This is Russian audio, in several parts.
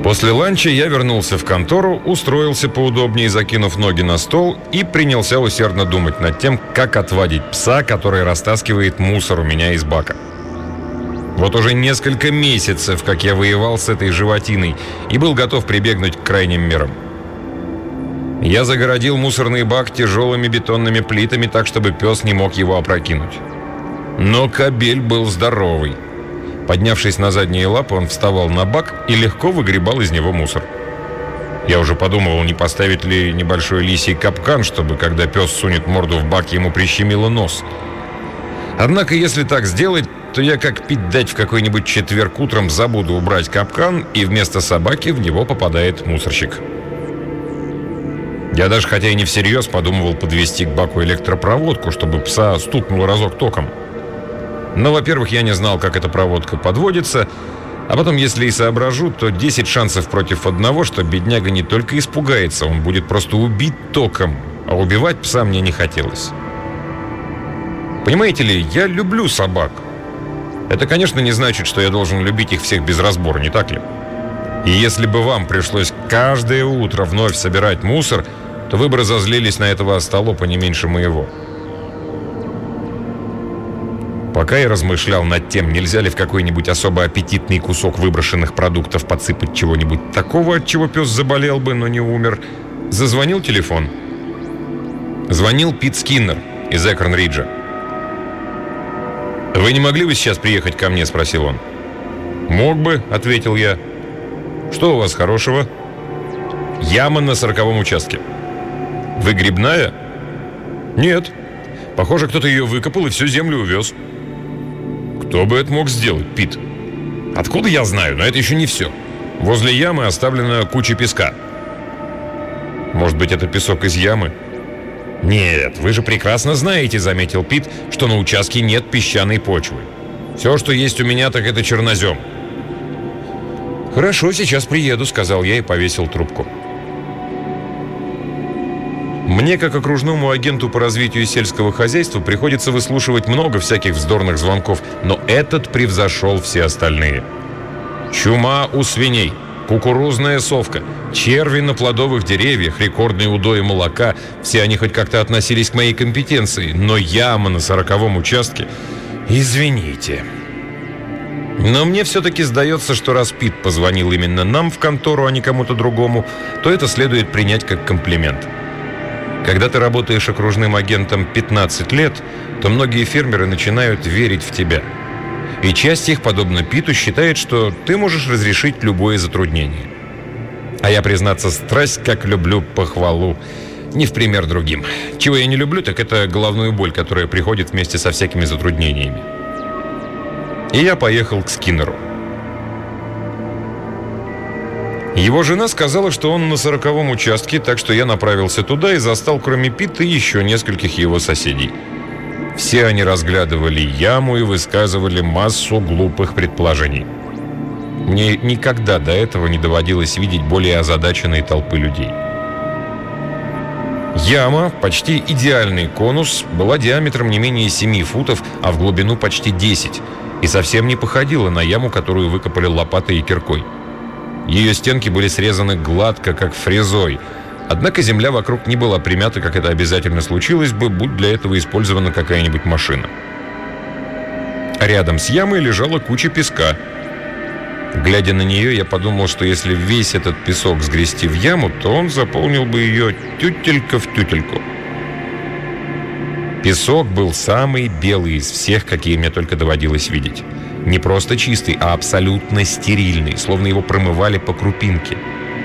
После ланча я вернулся в контору, устроился поудобнее, закинув ноги на стол, и принялся усердно думать над тем, как отвадить пса, который растаскивает мусор у меня из бака. Вот уже несколько месяцев, как я воевал с этой животиной и был готов прибегнуть к крайним мерам. Я загородил мусорный бак тяжелыми бетонными плитами так, чтобы пес не мог его опрокинуть. Но кобель был здоровый. Поднявшись на задние лапы, он вставал на бак и легко выгребал из него мусор. Я уже подумывал, не поставить ли небольшой лисий капкан, чтобы, когда пес сунет морду в бак, ему прищемило нос. Однако, если так сделать, то я, как пить дать, в какой-нибудь четверг утром забуду убрать капкан, и вместо собаки в него попадает мусорщик. Я даже, хотя и не всерьез, подумывал подвести к баку электропроводку, чтобы пса стукнул разок током. Но, во-первых, я не знал, как эта проводка подводится, а потом, если и соображу, то 10 шансов против 1, что бедняга не только испугается, он будет просто убит током, а убивать пса мне не хотелось. Понимаете ли, я люблю собак. Это, конечно, не значит, что я должен любить их всех без разбора, не так ли? И если бы вам пришлось каждое утро вновь собирать мусор, то вы бы разозлились на этого остолопа не меньше моего. Пока я размышлял над тем, нельзя ли в какой-нибудь особо аппетитный кусок выброшенных продуктов подсыпать чего-нибудь такого, от чего пес заболел бы, но не умер, зазвонил телефон. Звонил Пит Скиннер из Экорн-Риджа. «Вы не могли бы сейчас приехать ко мне?» – спросил он. «Мог бы», – ответил я. «Что у вас хорошего?» «Яма на 40-м участке». «Выгребная?» «Нет. Похоже, кто-то ее выкопал и всю землю увез». «Кто бы это мог сделать, Пит?» «Откуда я знаю, но это еще не все. Возле ямы оставлена куча песка». «Может быть, это песок из ямы?» «Нет, вы же прекрасно знаете, — заметил Пит, — что на участке нет песчаной почвы. Все, что есть у меня, так это чернозем». «Хорошо, сейчас приеду», — сказал я и повесил трубку. Мне, как окружному агенту по развитию сельского хозяйства, приходится выслушивать много всяких вздорных звонков, но этот превзошел все остальные. Чума у свиней, кукурузная совка, черви на плодовых деревьях, рекордные удои молока – все они хоть как-то относились к моей компетенции, но яма на 40-м участке – извините. Но мне все-таки сдается, что раз Пит позвонил именно нам в контору, а не кому-то другому, то это следует принять как комплимент. Когда ты работаешь окружным агентом 15 лет, то многие фермеры начинают верить в тебя. И часть их, подобно Питу, считает, что ты можешь разрешить любое затруднение. А я, признаться, страсть как люблю похвалу, не в пример другим. Чего я не люблю, так это головную боль, которая приходит вместе со всякими затруднениями. И я поехал к Скиннеру. Его жена сказала, что он на 40-м участке, так что я направился туда и застал, кроме Пита, еще нескольких его соседей. Все они разглядывали яму и высказывали массу глупых предположений. Мне никогда до этого не доводилось видеть более озадаченной толпы людей. Яма, почти идеальный конус, была диаметром не менее 7 футов, а в глубину почти 10, и совсем не походила на яму, которую выкопали лопатой и киркой. Ее стенки были срезаны гладко, как фрезой. Однако земля вокруг не была примята, как это обязательно случилось бы, будь для этого использована какая-нибудь машина. Рядом с ямой лежала куча песка. Глядя на нее, я подумал, что если весь этот песок сгрести в яму, то он заполнил бы ее тютелька в тютельку. Песок был самый белый из всех, какие мне только доводилось видеть. Не просто чистый, а абсолютно стерильный, словно его промывали по крупинке.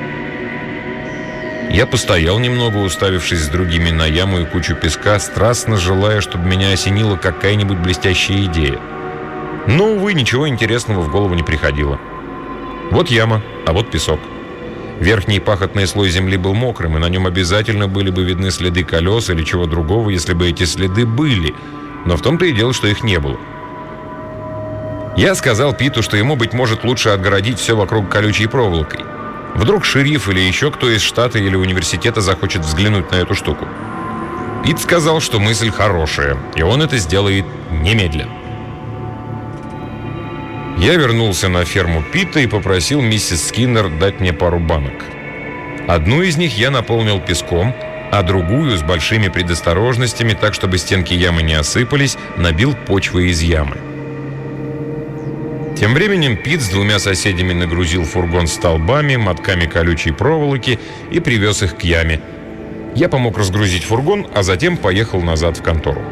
Я постоял немного, уставившись с другими на яму и кучу песка, страстно желая, чтобы меня осенила какая-нибудь блестящая идея. Но, увы, ничего интересного в голову не приходило. Вот яма, а вот песок. Верхний пахотный слой земли был мокрым, и на нем обязательно были бы видны следы колес или чего другого, если бы эти следы были. Но в том-то и дело, что их не было. Я сказал Питу, что ему, быть может, лучше отгородить все вокруг колючей проволокой. Вдруг шериф или еще кто из штата или университета захочет взглянуть на эту штуку. Пит сказал, что мысль хорошая, и он это сделает немедленно. Я вернулся на ферму Пита и попросил миссис Скиннер дать мне пару банок. Одну из них я наполнил песком, а другую, с большими предосторожностями, так, чтобы стенки ямы не осыпались, набил почвой из ямы. Тем временем Пит с двумя соседями нагрузил фургон столбами, мотками колючей проволоки и привез их к яме. Я помог разгрузить фургон, а затем поехал назад в контору.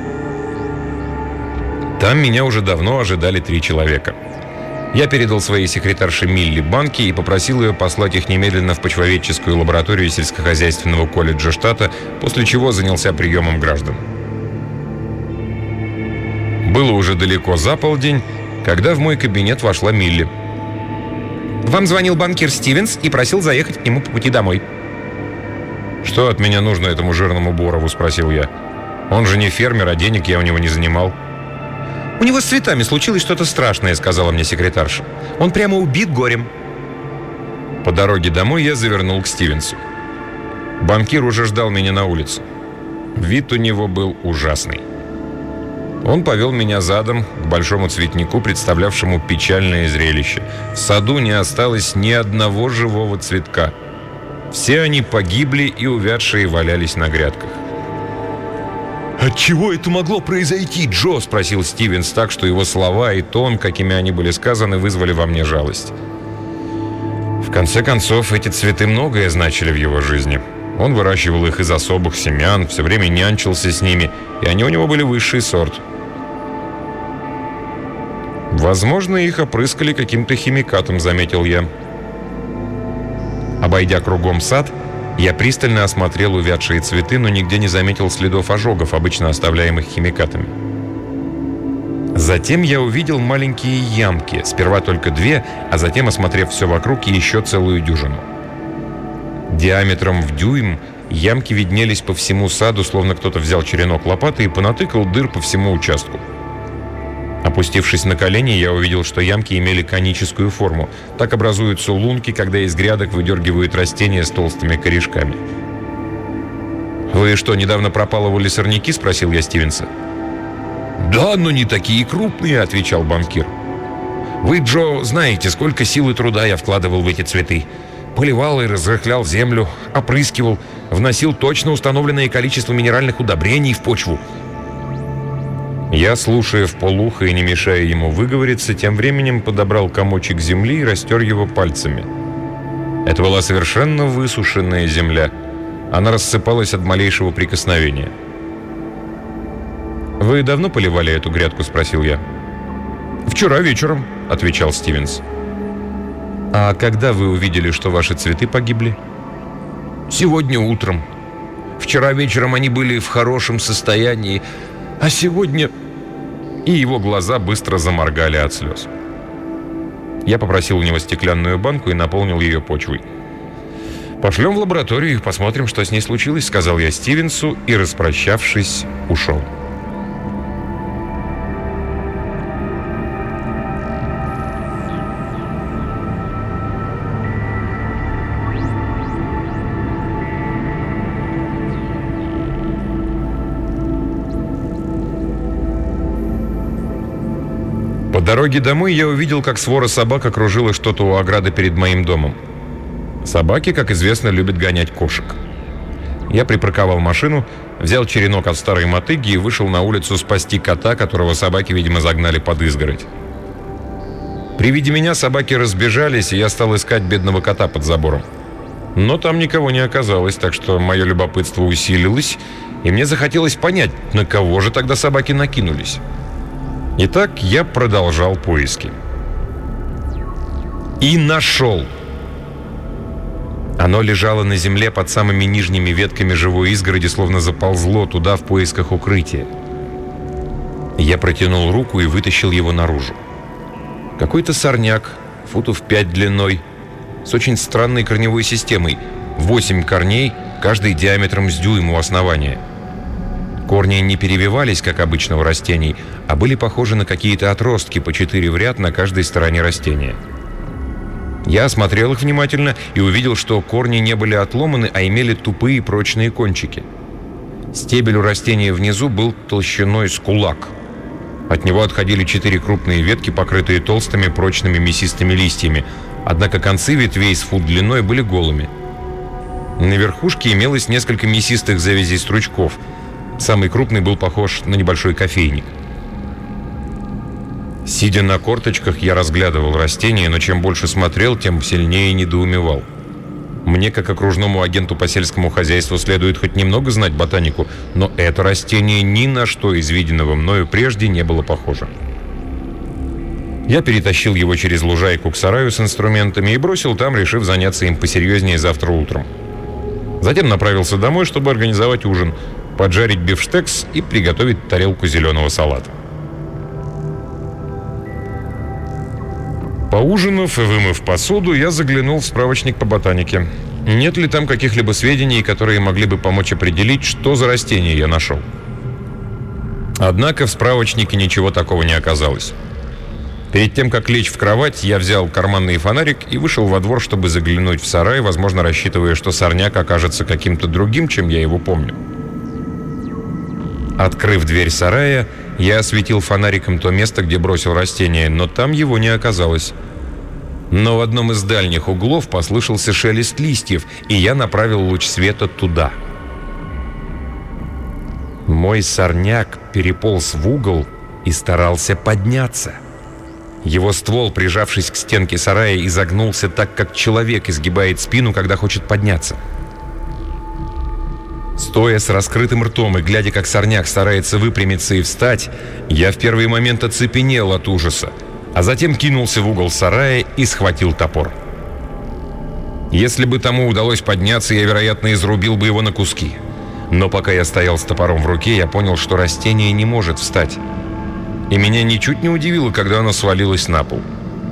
Там меня уже давно ожидали 3 человека. Я передал своей секретарше Милли банки и попросил ее послать их немедленно в почвоведческую лабораторию сельскохозяйственного колледжа штата, после чего занялся приемом граждан. Было уже далеко за полдень, когда в мой кабинет вошла Милли. «Вам звонил банкир Стивенс и просил заехать к нему по пути домой». «Что от меня нужно этому жирному Борову?» – спросил я. «Он же не фермер, а денег я у него не занимал». «У него с цветами случилось что-то страшное», — сказала мне секретарша. «Он прямо убит горем». По дороге домой я завернул к Стивенсу. Банкир уже ждал меня на улице. Вид у него был ужасный. Он повел меня задом к большому цветнику, представлявшему печальное зрелище. В саду не осталось ни одного живого цветка. Все они погибли и увядшие валялись на грядках. «Отчего это могло произойти, Джо?» – спросил Стивенс так, что его слова и тон, какими они были сказаны, вызвали во мне жалость. В конце концов, эти цветы многое значили в его жизни. Он выращивал их из особых семян, все время нянчился с ними, и они у него были высший сорт. «Возможно, их опрыскали каким-то химикатом», – заметил я. Обойдя кругом сад, я пристально осмотрел увядшие цветы, но нигде не заметил следов ожогов, обычно оставляемых химикатами. Затем я увидел маленькие ямки, сперва только 2, а затем, осмотрев все вокруг, еще целую дюжину. Диаметром в дюйм ямки виднелись по всему саду, словно кто-то взял черенок лопаты и понатыкал дыр по всему участку. Опустившись на колени, я увидел, что ямки имели коническую форму. Так образуются лунки, когда из грядок выдергивают растения с толстыми корешками. «Вы что, недавно пропалывали сорняки?» – спросил я Стивенса. «Да, но не такие крупные», – отвечал банкир. «Вы, Джо, знаете, сколько сил и труда я вкладывал в эти цветы. Поливал и разрыхлял землю, опрыскивал, вносил точно установленное количество минеральных удобрений в почву». Я, слушая вполуха и не мешая ему выговориться, тем временем подобрал комочек земли и растер его пальцами. Это была совершенно высушенная земля. Она рассыпалась от малейшего прикосновения. «Вы давно поливали эту грядку?» – спросил я. «Вчера вечером», – отвечал Стивенс. «А когда вы увидели, что ваши цветы погибли?» «Сегодня утром. Вчера вечером они были в хорошем состоянии, а сегодня...» И его глаза быстро заморгали от слез. Я попросил у него стеклянную банку и наполнил ее почвой. «Пошлем в лабораторию и посмотрим, что с ней случилось», — сказал я Стивенсу и, распрощавшись, ушел. По дороге домой я увидел, как свора собак окружила что-то у ограды перед моим домом. Собаки, как известно, любят гонять кошек. Я припарковал машину, взял черенок от старой мотыги и вышел на улицу спасти кота, которого собаки, видимо, загнали под изгородь. При виде меня собаки разбежались, и я стал искать бедного кота под забором. Но там никого не оказалось, так что мое любопытство усилилось, и мне захотелось понять, на кого же тогда собаки накинулись. Итак, я продолжал поиски. И нашел. Оно лежало на земле под самыми нижними ветками живой изгороди, словно заползло туда в поисках укрытия. Я протянул руку и вытащил его наружу. Какой-то сорняк, футов 5 длиной, с очень странной корневой системой. 8 корней, каждый диаметром с дюйм у основания. Корни не перевивались, как обычно у растений, а были похожи на какие-то отростки по 4 в ряд на каждой стороне растения. Я осмотрел их внимательно и увидел, что корни не были отломаны, а имели тупые прочные кончики. Стебель у растения внизу был толщиной с кулак. От него отходили 4 крупные ветки, покрытые толстыми, прочными, мясистыми листьями. Однако концы ветвей с фут длиной были голыми. На верхушке имелось несколько мясистых завязей стручков. Самый крупный был похож на небольшой кофейник. Сидя на корточках, я разглядывал растения, но чем больше смотрел, тем сильнее недоумевал. Мне, как окружному агенту по сельскому хозяйству, следует хоть немного знать ботанику, но это растение ни на что из виденного мною прежде не было похоже. Я перетащил его через лужайку к сараю с инструментами и бросил там, решив заняться им посерьезнее завтра утром. Затем направился домой, чтобы организовать ужин, поджарить бифштекс и приготовить тарелку зеленого салата. Поужинав и вымыв посуду, я заглянул в справочник по ботанике. Нет ли там каких-либо сведений, которые могли бы помочь определить, что за растение я нашел? Однако в справочнике ничего такого не оказалось. Перед тем, как лечь в кровать, я взял карманный фонарик и вышел во двор, чтобы заглянуть в сарай, возможно, рассчитывая, что сорняк окажется каким-то другим, чем я его помню. Открыв дверь сарая, я осветил фонариком то место, где бросил растение, но там его не оказалось. Но в одном из дальних углов послышался шелест листьев, и я направил луч света туда. Мой сорняк переполз в угол и старался подняться. Его ствол, прижавшись к стенке сарая, изогнулся так, как человек изгибает спину, когда хочет подняться. Стоя с раскрытым ртом и глядя, как сорняк старается выпрямиться и встать, я в первый момент оцепенел от ужаса, а затем кинулся в угол сарая и схватил топор. Если бы тому удалось подняться, я, вероятно, изрубил бы его на куски. Но пока я стоял с топором в руке, я понял, что растение не может встать. И меня ничуть не удивило, когда оно свалилось на пол.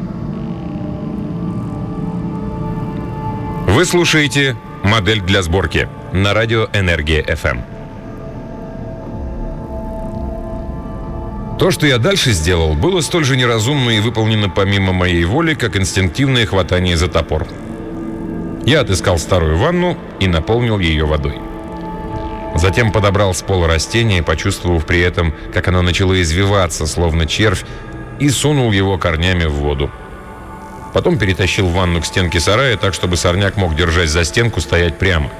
Вы слушаете «Модель для сборки» на радио «Энергия FM». То, что я дальше сделал, было столь же неразумно и выполнено помимо моей воли, как инстинктивное хватание за топор. Я отыскал старую ванну и наполнил ее водой. Затем подобрал с пола растение, почувствовав при этом, как оно начало извиваться, словно червь, и сунул его корнями в воду. Потом перетащил ванну к стенке сарая, так, чтобы сорняк мог, держась за стенку, стоять прямо.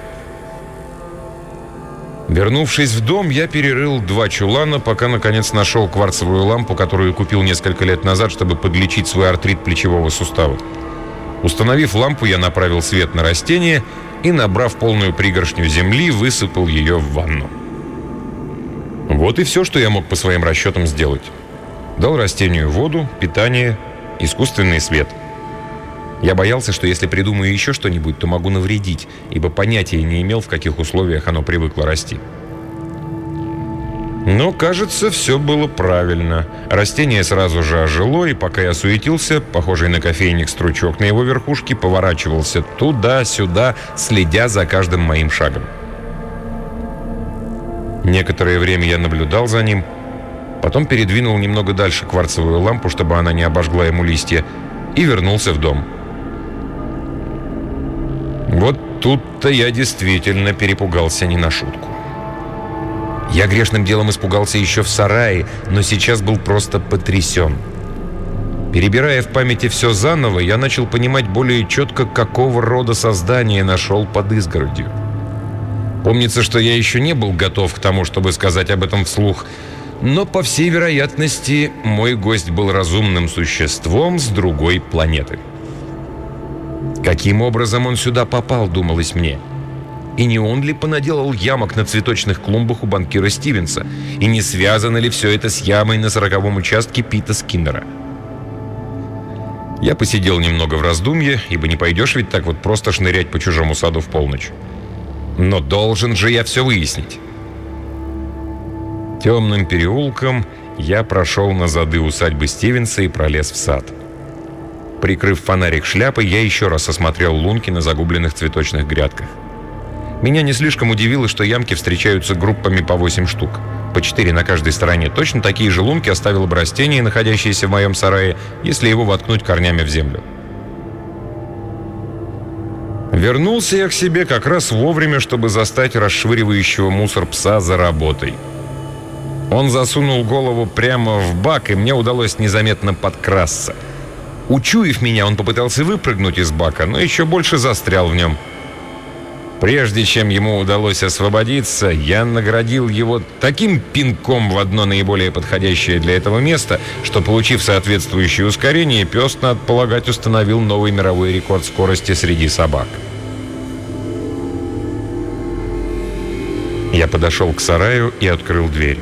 Вернувшись в дом, я перерыл 2 чулана, пока, наконец, нашел кварцевую лампу, которую купил несколько лет назад, чтобы подлечить свой артрит плечевого сустава. Установив лампу, я направил свет на растение и, набрав полную пригоршню земли, высыпал ее в ванну. Вот и все, что я мог по своим расчетам сделать. Дал растению воду, питание, искусственный свет. Я боялся, что если придумаю еще что-нибудь, то могу навредить, ибо понятия не имел, в каких условиях оно привыкло расти. Но, кажется, все было правильно. Растение сразу же ожило, и пока я суетился, похожий на кофейник стручок на его верхушке поворачивался туда-сюда, следя за каждым моим шагом. Некоторое время я наблюдал за ним, потом передвинул немного дальше кварцевую лампу, чтобы она не обожгла ему листья, и вернулся в дом. Вот тут-то я действительно перепугался не на шутку. Я грешным делом испугался еще в сарае, но сейчас был просто потрясен. Перебирая в памяти все заново, я начал понимать более четко, какого рода создание нашел под изгородью. Помнится, что я еще не был готов к тому, чтобы сказать об этом вслух, но, по всей вероятности, мой гость был разумным существом с другой планеты. Каким образом он сюда попал, думалось мне? И не он ли понаделал ямок на цветочных клумбах у банкира Стивенса? И не связано ли все это с ямой на 40-м участке Пита Скиннера? Я посидел немного в раздумье, ибо не пойдешь ведь так вот просто шнырять по чужому саду в полночь. Но должен же я все выяснить. Темным переулком я прошел на зады усадьбы Стивенса и пролез в сад. Прикрыв фонарик шляпой, я еще раз осмотрел лунки на загубленных цветочных грядках. Меня не слишком удивило, что ямки встречаются группами по 8 штук. По 4 на каждой стороне. Точно такие же лунки оставило бы растение, находящееся в моем сарае, если его воткнуть корнями в землю. Вернулся я к себе как раз вовремя, чтобы застать расшвыривающего мусор пса за работой. Он засунул голову прямо в бак, и мне удалось незаметно подкрасться. Учуяв меня, он попытался выпрыгнуть из бака, но еще больше застрял в нем. Прежде чем ему удалось освободиться, я наградил его таким пинком в одно наиболее подходящее для этого место, что, получив соответствующее ускорение, пес, надо полагать, установил новый мировой рекорд скорости среди собак. Я подошел к сараю и открыл дверь.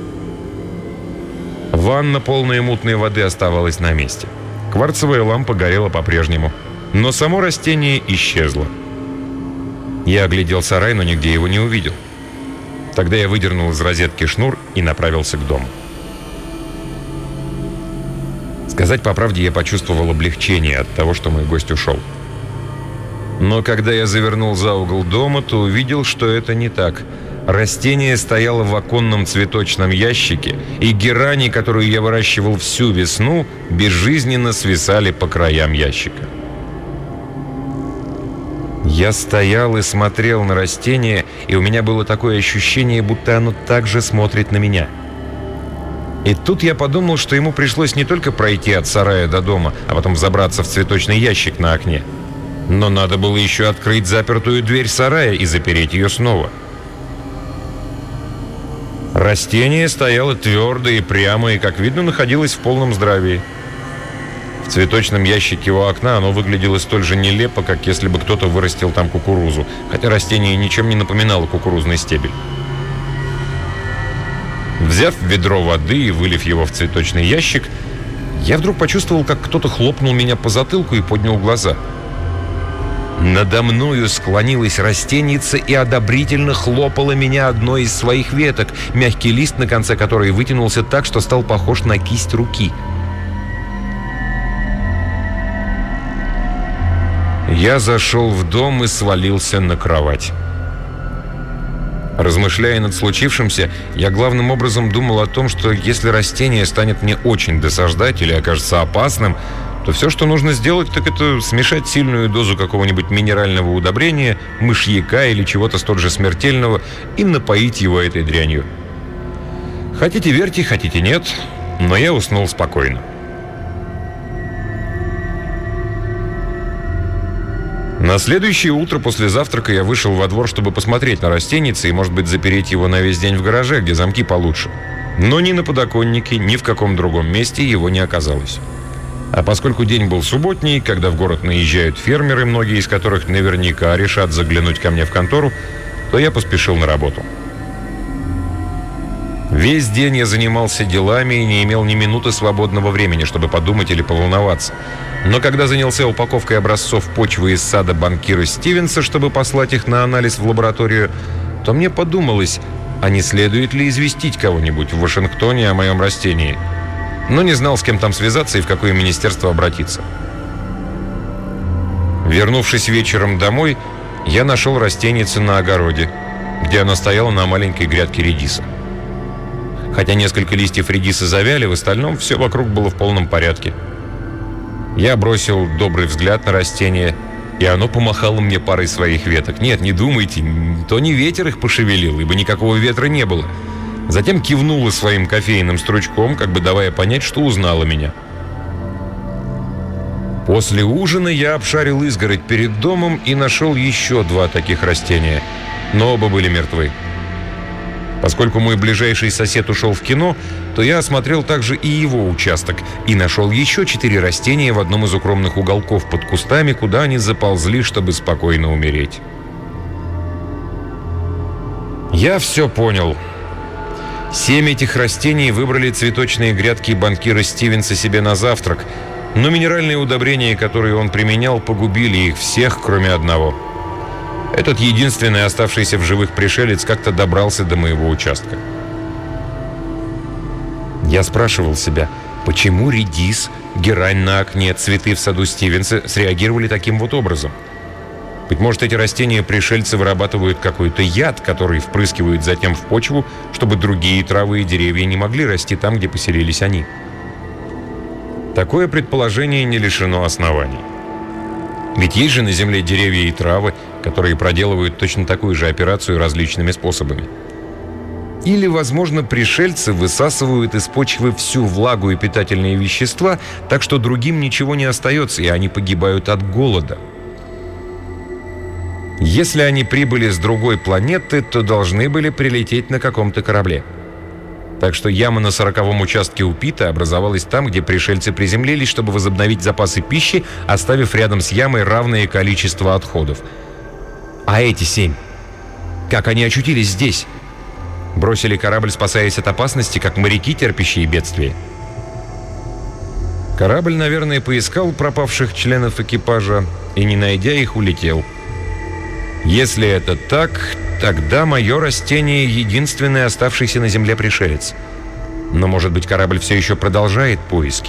Ванна, полная мутной воды, оставалась на месте. Кварцевая лампа горела по-прежнему, но само растение исчезло. Я оглядел сарай, но нигде его не увидел. Тогда я выдернул из розетки шнур и направился к дому. Сказать по правде, я почувствовал облегчение от того, что мой гость ушел. Но когда я завернул за угол дома, то увидел, что это не так. Растение стояло в оконном цветочном ящике, и герани, которую я выращивал всю весну, безжизненно свисали по краям ящика. Я стоял и смотрел на растение, и у меня было такое ощущение, будто оно также смотрит на меня. И тут я подумал, что ему пришлось не только пройти от сарая до дома, а потом взобраться в цветочный ящик на окне. Но надо было еще открыть запертую дверь сарая и запереть ее снова. Растение стояло твердо и прямо, и, как видно, находилось в полном здравии. В цветочном ящике у окна оно выглядело столь же нелепо, как если бы кто-то вырастил там кукурузу, хотя растение ничем не напоминало кукурузный стебель. Взяв ведро воды и вылив его в цветочный ящик, я вдруг почувствовал, как кто-то хлопнул меня по затылку и поднял глаза. Надо мною склонилась растеница и одобрительно хлопала меня одной из своих веток, мягкий лист на конце которой вытянулся так, что стал похож на кисть руки. Я зашел в дом и свалился на кровать. Размышляя над случившимся, я главным образом думал о том, что если растение станет мне очень досаждать или окажется опасным, то все, что нужно сделать, так это смешать сильную дозу какого-нибудь минерального удобрения, мышьяка или чего-то столь же смертельного и напоить его этой дрянью. Хотите верьте, хотите нет, но я уснул спокойно. На следующее утро после завтрака я вышел во двор, чтобы посмотреть на растенице и, может быть, запереть его на весь день в гараже, где замки получше. Но ни на подоконнике, ни в каком другом месте его не оказалось. А поскольку день был субботний, когда в город наезжают фермеры, многие из которых наверняка решат заглянуть ко мне в контору, то я поспешил на работу. Весь день я занимался делами и не имел ни минуты свободного времени, чтобы подумать или поволноваться. Но когда занялся упаковкой образцов почвы из сада банкира Стивенса, чтобы послать их на анализ в лабораторию, то мне подумалось, а не следует ли известить кого-нибудь в Вашингтоне о моем растении. Но не знал, с кем там связаться и в какое министерство обратиться. Вернувшись вечером домой, я нашел растенице на огороде, где она стояла на маленькой грядке редиса. Хотя несколько листьев редиса завяли, в остальном все вокруг было в полном порядке. Я бросил добрый взгляд на растение, и оно помахало мне парой своих веток. Нет, не думайте, то не ветер их пошевелил, ибо никакого ветра не было. Затем кивнула своим кофейным стручком, как бы давая понять, что узнала меня. После ужина я обшарил изгородь перед домом и нашел еще 2 таких растения, но оба были мертвы. Поскольку мой ближайший сосед ушел в кино, то я осмотрел также и его участок и нашел еще 4 растения в одном из укромных уголков под кустами, куда они заползли, чтобы спокойно умереть. Я все понял. 7 этих растений выбрали цветочные грядки банкира Стивенса себе на завтрак, но минеральные удобрения, которые он применял, погубили их всех, кроме одного. Этот единственный оставшийся в живых пришелец как-то добрался до моего участка. Я спрашивал себя, почему редис, герань на окне, цветы в саду Стивенса среагировали таким вот образом? Быть может, эти растения пришельцы вырабатывают какой-то яд, который впрыскивают затем в почву, чтобы другие травы и деревья не могли расти там, где поселились они. Такое предположение не лишено оснований. Ведь есть же на Земле деревья и травы, которые проделывают точно такую же операцию различными способами. Или, возможно, пришельцы высасывают из почвы всю влагу и питательные вещества, так что другим ничего не остается, и они погибают от голода. Если они прибыли с другой планеты, то должны были прилететь на каком-то корабле. Так что яма на 40-м участке у Пита образовалась там, где пришельцы приземлились, чтобы возобновить запасы пищи, оставив рядом с ямой равное количество отходов. А эти 7? Как они очутились здесь? Бросили корабль, спасаясь от опасности, как моряки, терпящие бедствие? Корабль, наверное, поискал пропавших членов экипажа и, не найдя их, улетел. Если это так, тогда мое растение — единственный оставшийся на Земле пришелец. Но, может быть, корабль все еще продолжает поиски?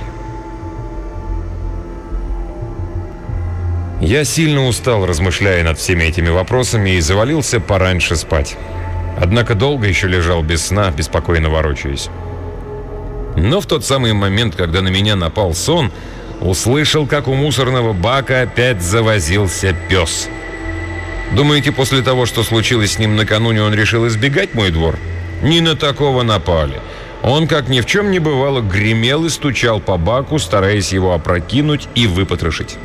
Я сильно устал, размышляя над всеми этими вопросами, и завалился пораньше спать. Однако долго еще лежал без сна, беспокойно ворочаясь. Но в тот самый момент, когда на меня напал сон, услышал, как у мусорного бака опять завозился пес. Думаете, после того, что случилось с ним накануне, он решил избегать мой двор? Не на такого напали. Он, как ни в чем не бывало, гремел и стучал по баку, стараясь его опрокинуть и выпотрошить.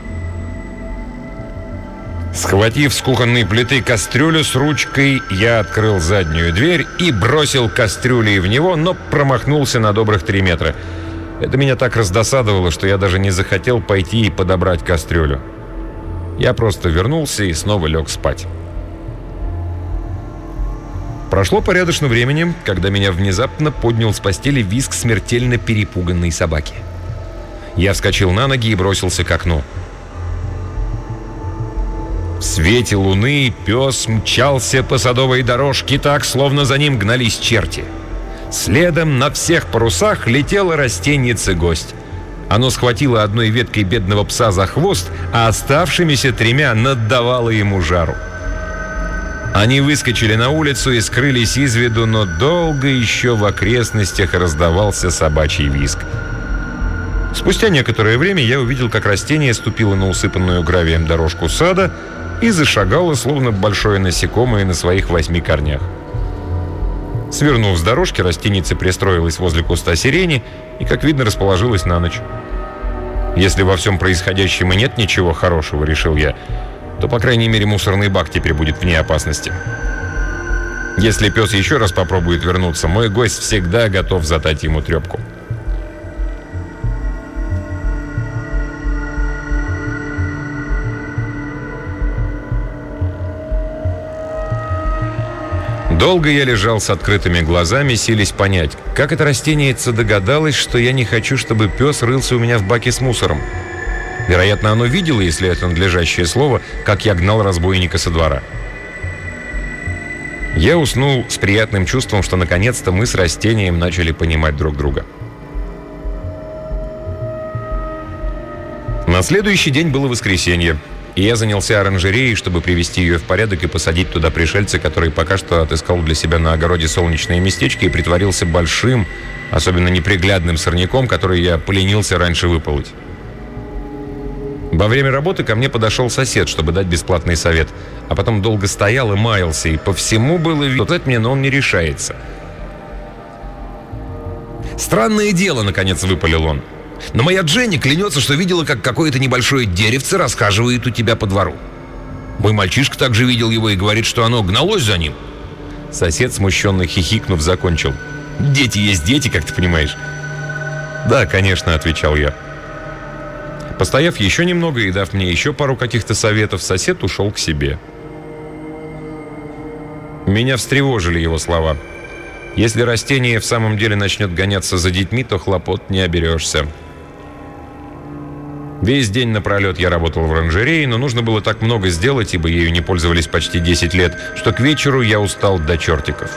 Схватив с кухонной плиты кастрюлю с ручкой, я открыл заднюю дверь и бросил кастрюлей в него, но промахнулся на добрых 3 метра. Это меня так раздосадовало, что я даже не захотел пойти и подобрать кастрюлю. Я просто вернулся и снова лег спать. Прошло порядочно времени, когда меня внезапно поднял с постели визг смертельно перепуганной собаки. Я вскочил на ноги и бросился к окну. В свете луны пес мчался по садовой дорожке так, словно за ним гнались черти. Следом на всех парусах летела растенице-гость. Оно схватило одной веткой бедного пса за хвост, а оставшимися 3 наддавало ему жару. Они выскочили на улицу и скрылись из виду, но долго еще в окрестностях раздавался собачий визг. Спустя некоторое время я увидел, как растение ступило на усыпанную гравием дорожку сада и зашагало, словно большое насекомое на своих 8 корнях. Свернув с дорожки, растеница пристроилась возле куста сирени и, как видно, расположилась на ночь. Если во всем происходящем и нет ничего хорошего, решил я, то, по крайней мере, мусорный бак теперь будет вне опасности. Если пес еще раз попробует вернуться, мой гость всегда готов задать ему трепку. Долго я лежал с открытыми глазами, силясь понять, как это растенице догадалось, что я не хочу, чтобы пес рылся у меня в баке с мусором. Вероятно, оно видело, если это надлежащее слово, как я гнал разбойника со двора. Я уснул с приятным чувством, что наконец-то мы с растением начали понимать друг друга. На следующий день было воскресенье, и я занялся оранжереей, чтобы привести ее в порядок и посадить туда пришельца, который пока что отыскал для себя на огороде солнечное местечко и притворился большим, особенно неприглядным сорняком, который я поленился раньше выполоть. Во время работы ко мне подошел сосед, чтобы дать бесплатный совет, а потом долго стоял и маялся, и по всему было видно, что дать мне, но он не решается. «Странное дело», — наконец выпалил он. «Но моя Дженни клянется, что видела, как какое-то небольшое деревце расхаживает у тебя по двору. Мой мальчишка также видел его и говорит, что оно гналось за ним». Сосед, смущенно хихикнув, закончил. «Дети есть дети, как ты понимаешь». «Да, конечно», — отвечал я. Постояв еще немного и дав мне еще пару каких-то советов, сосед ушел к себе. Меня встревожили его слова. Если растение в самом деле начнет гоняться за детьми, то хлопот не оберешься. Весь день напролет я работал в оранжерее, но нужно было так много сделать, ибо ею не пользовались почти 10 лет, что к вечеру я устал до чертиков.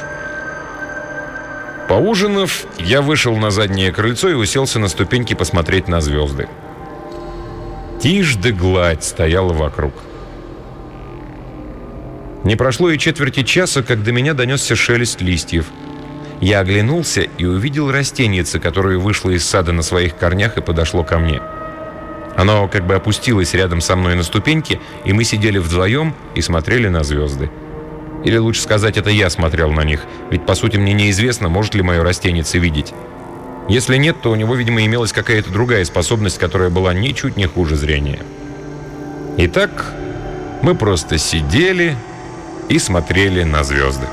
Поужинав, я вышел на заднее крыльцо и уселся на ступеньки посмотреть на звезды. Тишь да гладь стояла вокруг. Не прошло и четверти часа, как до меня донесся шелест листьев. Я оглянулся и увидел растенице, которое вышло из сада на своих корнях и подошло ко мне. Оно как бы опустилось рядом со мной на ступеньки, и мы сидели вдвоем и смотрели на звезды. Или лучше сказать, это я смотрел на них, ведь по сути мне неизвестно, может ли мое растенице видеть. Если нет, то у него, видимо, имелась какая-то другая способность, которая была ничуть не хуже зрения. Итак, мы просто сидели и смотрели на звезды.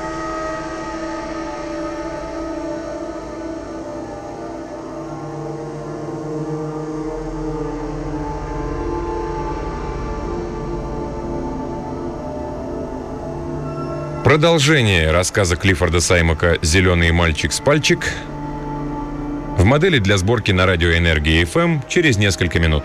Продолжение рассказа Клиффорда Саймака «Зеленый мальчик с пальчик» в модели для сборки на радио Энергия FM через несколько минут.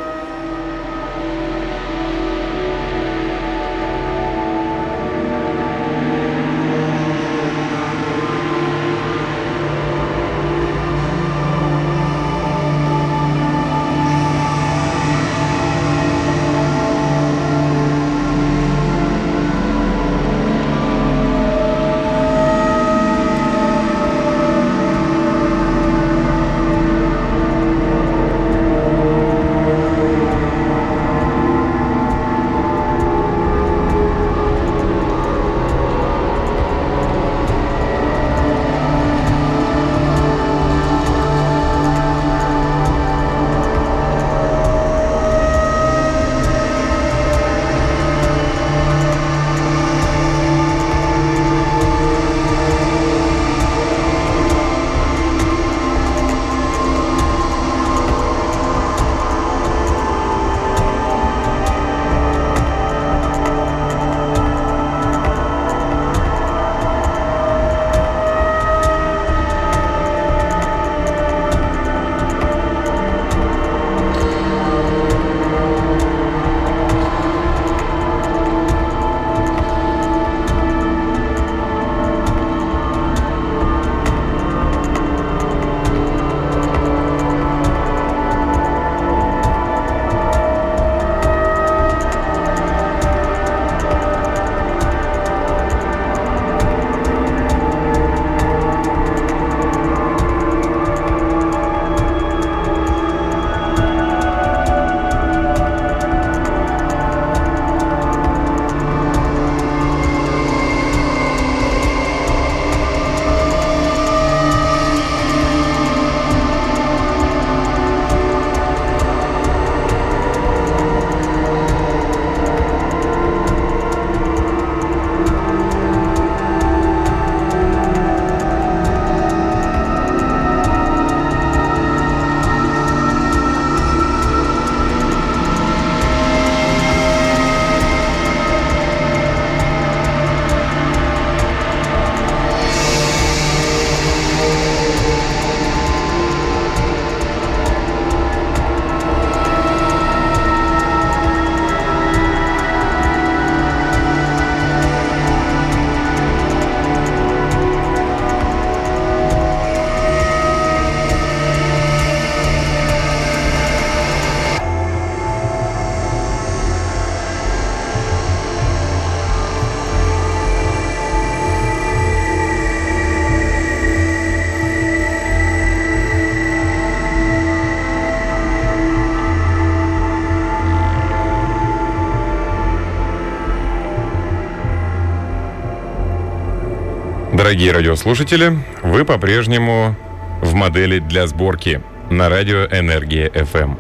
Дорогие радиослушатели, вы по-прежнему в модели для сборки на радио Энергия FM.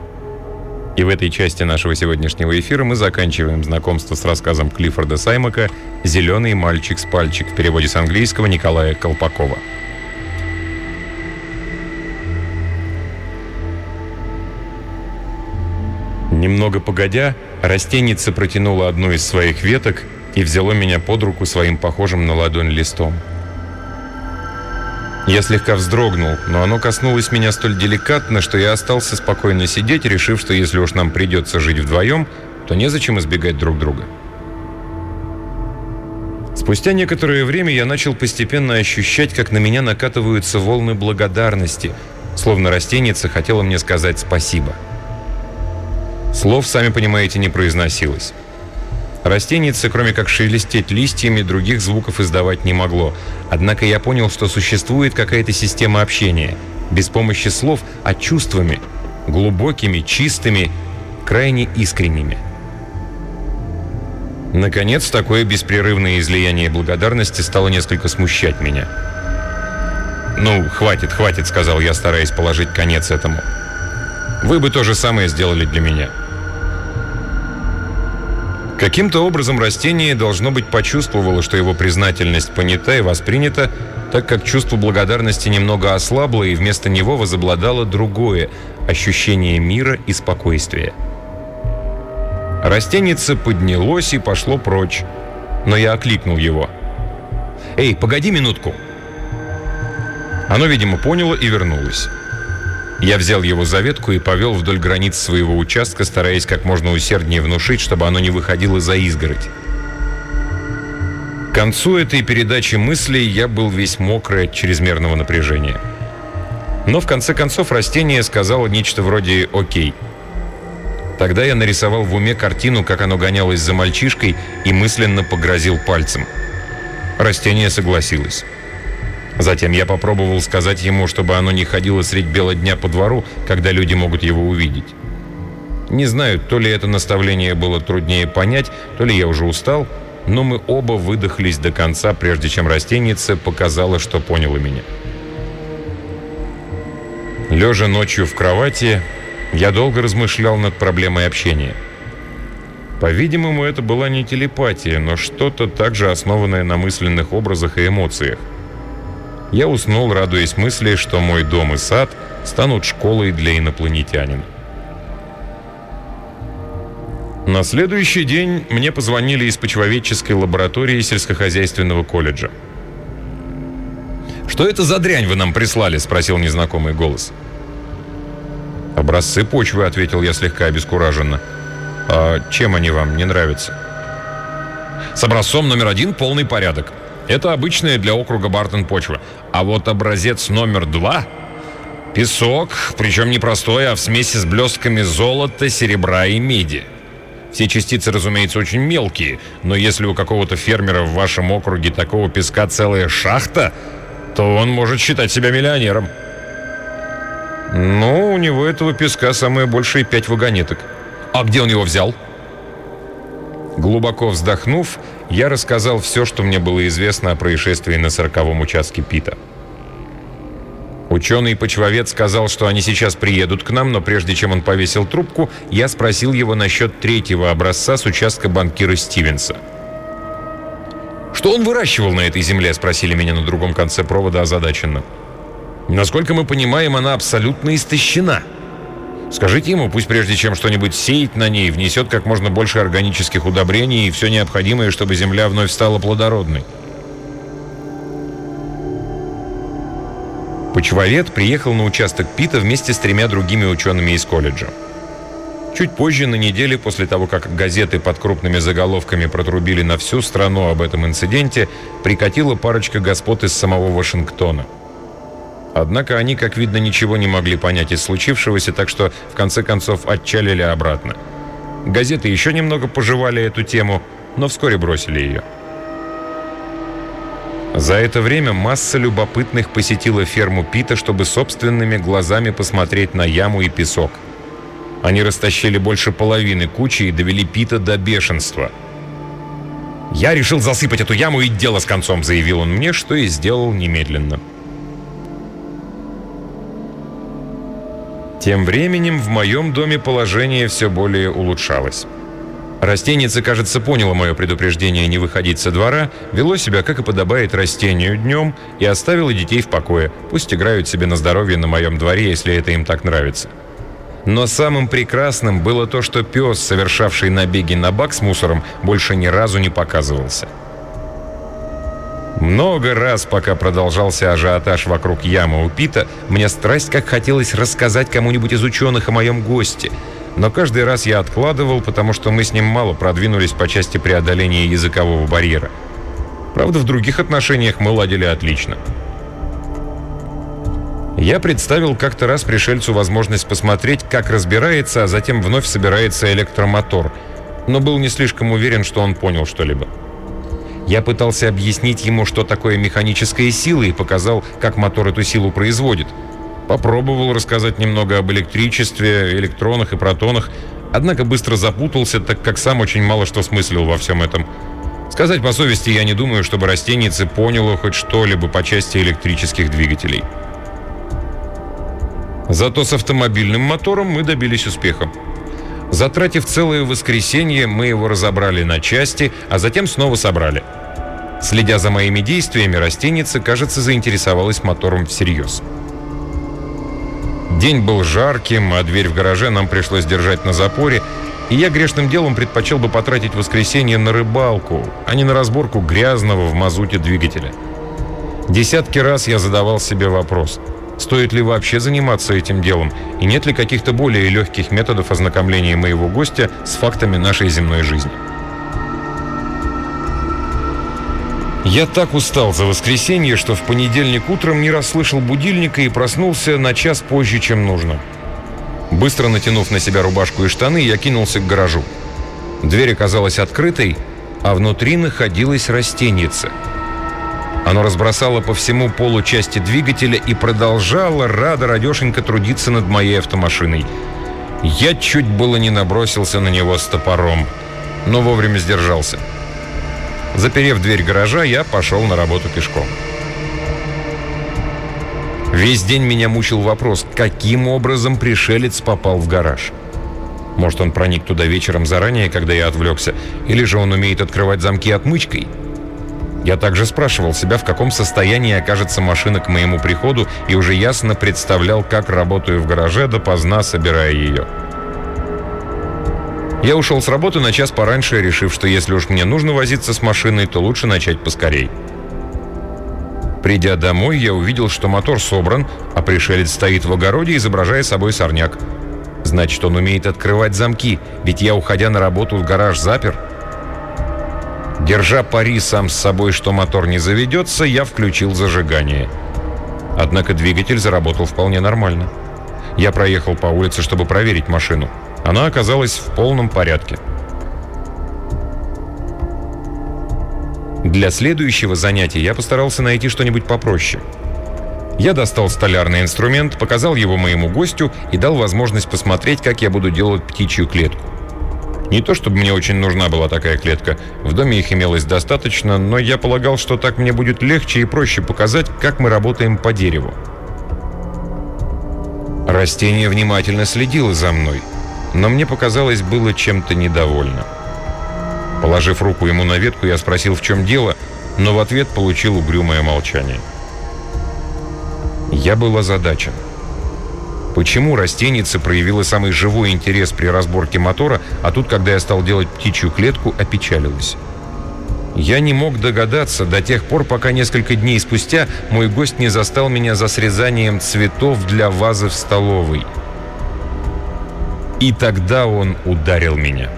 И в этой части нашего сегодняшнего эфира мы заканчиваем знакомство с рассказом Клиффорда Саймака «Зеленый мальчик с пальчик» в переводе с английского Николая Колпакова. Немного погодя, растеница протянула одну из своих веток и взяло меня под руку своим похожим на ладонь листом. Я слегка вздрогнул, но оно коснулось меня столь деликатно, что я остался спокойно сидеть, решив, что если уж нам придется жить вдвоем, то незачем избегать друг друга. Спустя некоторое время я начал постепенно ощущать, как на меня накатываются волны благодарности, словно растеница хотела мне сказать спасибо. Слов, сами понимаете, не произносилось. Растенице, кроме как шелестеть листьями, других звуков издавать не могло. Однако я понял, что существует какая-то система общения. Без помощи слов, а чувствами. Глубокими, чистыми, крайне искренними. Наконец, такое беспрерывное излияние благодарности стало несколько смущать меня. «Ну, хватит», — сказал я, стараясь положить конец этому. «Вы бы то же самое сделали для меня». Каким-то образом растение, должно быть, почувствовало, что его признательность понята и воспринята, так как чувство благодарности немного ослабло, и вместо него возобладало другое – ощущение мира и спокойствия. Растенице поднялось и пошло прочь, но я окликнул его. «Эй, погоди минутку!» Оно, видимо, поняло и вернулось. Я взял его за ветку и повел вдоль границ своего участка, стараясь как можно усерднее внушить, чтобы оно не выходило за изгородь. К концу этой передачи мыслей я был весь мокрый от чрезмерного напряжения. Но в конце концов растение сказало нечто вроде «Окей». Тогда я нарисовал в уме картину, как оно гонялось за мальчишкой, и мысленно погрозил пальцем. Растение согласилось. Затем я попробовал сказать ему, чтобы оно не ходило средь бела дня по двору, когда люди могут его увидеть. Не знаю, то ли это наставление было труднее понять, то ли я уже устал, но мы оба выдохлись до конца, прежде чем растенице показало, что поняло меня. Лежа ночью в кровати, я долго размышлял над проблемой общения. По-видимому, это была не телепатия, но что-то также основанное на мысленных образах и эмоциях. Я уснул, радуясь мысли, что мой дом и сад станут школой для инопланетянина. На следующий день мне позвонили из почвоведческой лаборатории сельскохозяйственного колледжа. «Что это за дрянь вы нам прислали?» — спросил незнакомый голос. «Образцы почвы», — ответил я слегка обескураженно. «А чем они вам не нравятся?» «С образцом номер 1 полный порядок. Это обычная для округа Бартон почва. А вот образец номер 2 – песок, причем не простой, а в смеси с блестками золота, серебра и меди. Все частицы, разумеется, очень мелкие, но если у какого-то фермера в вашем округе такого песка целая шахта, то он может считать себя миллионером». «Ну, у него этого песка самое большее 5 вагонеток». «А где он его взял?» Глубоко вздохнув, я рассказал все, что мне было известно о происшествии на 40-м участке Пита. Ученый-почвовед сказал, что они сейчас приедут к нам, но прежде чем он повесил трубку, я спросил его насчет 3-го образца с участка банкира Стивенса. «Что он выращивал на этой земле?» — спросили меня на другом конце провода озадаченно. «Насколько мы понимаем, она абсолютно истощена. Скажите ему, пусть прежде чем что-нибудь сеять на ней, внесет как можно больше органических удобрений и все необходимое, чтобы земля вновь стала плодородной». Почвовед приехал на участок Пита вместе с 3 другими учеными из колледжа. Чуть позже, на неделе, после того, как газеты под крупными заголовками протрубили на всю страну об этом инциденте, прикатила парочка господ из самого Вашингтона. Однако они, как видно, ничего не могли понять из случившегося, так что в конце концов отчалили обратно. Газеты еще немного пожевали эту тему, но вскоре бросили ее. За это время масса любопытных посетила ферму Пита, чтобы собственными глазами посмотреть на яму и песок. Они растащили больше половины кучи и довели Пита до бешенства. «Я решил засыпать эту яму и дело с концом», — заявил он мне, что и сделал немедленно. Тем временем в моем доме положение все более улучшалось. Растенице, кажется, поняло мое предупреждение не выходить со двора, вело себя, как и подобает растению, днем и оставило детей в покое. Пусть играют себе на здоровье на моем дворе, если это им так нравится. Но самым прекрасным было то, что пес, совершавший набеги на бак с мусором, больше ни разу не показывался. Много раз, пока продолжался ажиотаж вокруг ямы у Пита, мне страсть как хотелось рассказать кому-нибудь из ученых о моем госте. Но каждый раз я откладывал, потому что мы с ним мало продвинулись по части преодоления языкового барьера. Правда, в других отношениях мы ладили отлично. Я представил как-то раз пришельцу возможность посмотреть, как разбирается, а затем вновь собирается электромотор, но был не слишком уверен, что он понял что-либо. Я пытался объяснить ему, что такое механическая сила, и показал, как мотор эту силу производит. Попробовал рассказать немного об электричестве, электронах и протонах, Однако быстро запутался, так как сам очень мало что смыслил во всем этом. Сказать по совести, я не думаю, чтобы растенице поняло хоть что-либо по части электрических двигателей. Зато с автомобильным мотором мы добились успеха. Затратив целое воскресенье, мы его разобрали на части, а затем снова собрали. Следя за моими действиями, растеница, кажется, заинтересовалась мотором всерьез. День был жарким, а дверь в гараже нам пришлось держать на запоре, и я грешным делом предпочел бы потратить воскресенье на рыбалку, а не на разборку грязного в мазуте двигателя. Десятки раз я задавал себе вопрос, стоит ли вообще заниматься этим делом, и нет ли каких-то более легких методов ознакомления моего гостя с фактами нашей земной жизни. Я так устал за воскресенье, что в понедельник утром не расслышал будильника и проснулся на час позже, чем нужно. Быстро натянув на себя рубашку и штаны, я кинулся к гаражу. Дверь оказалась открытой, а внутри находилась растеница. Оно разбросало по всему полу части двигателя и продолжало радешенько трудиться над моей автомашиной. Я чуть было не набросился на него с топором, но вовремя сдержался. Заперев дверь гаража, я пошел на работу пешком. Весь день меня мучил вопрос, каким образом пришелец попал в гараж. Может, он проник туда вечером заранее, когда я отвлекся, или же он умеет открывать замки отмычкой? Я также спрашивал себя, в каком состоянии окажется машина к моему приходу, и уже ясно представлял, как работаю в гараже допоздна, собирая ее. Я ушел с работы на час пораньше, решив, что если уж мне нужно возиться с машиной, то лучше начать поскорей. Придя домой, я увидел, что мотор собран, а пришелец стоит в огороде, изображая собой сорняк. Значит, он умеет открывать замки, ведь я, уходя на работу, в гараж запер. Держа пари сам с собой, что мотор не заведется, я включил зажигание. Однако двигатель заработал вполне нормально. Я проехал по улице, чтобы проверить машину. Она оказалась в полном порядке. Для следующего занятия я постарался найти что-нибудь попроще. Я достал столярный инструмент, показал его моему гостю и дал возможность посмотреть, как я буду делать птичью клетку. Не то чтобы мне очень нужна была такая клетка. В доме их имелось достаточно, но я полагал, что так мне будет легче и проще показать, как мы работаем по дереву. Растение внимательно следило за мной, но мне показалось, было чем-то недовольно. Положив руку ему на ветку, я спросил, в чем дело, но в ответ получил угрюмое молчание. Я был озадачен. Почему растеница проявила самый живой интерес при разборке мотора, а тут, когда я стал делать птичью клетку, опечалилась? Я не мог догадаться до тех пор, пока несколько дней спустя мой гость не застал меня за срезанием цветов для вазы в столовой. И тогда он ударил меня.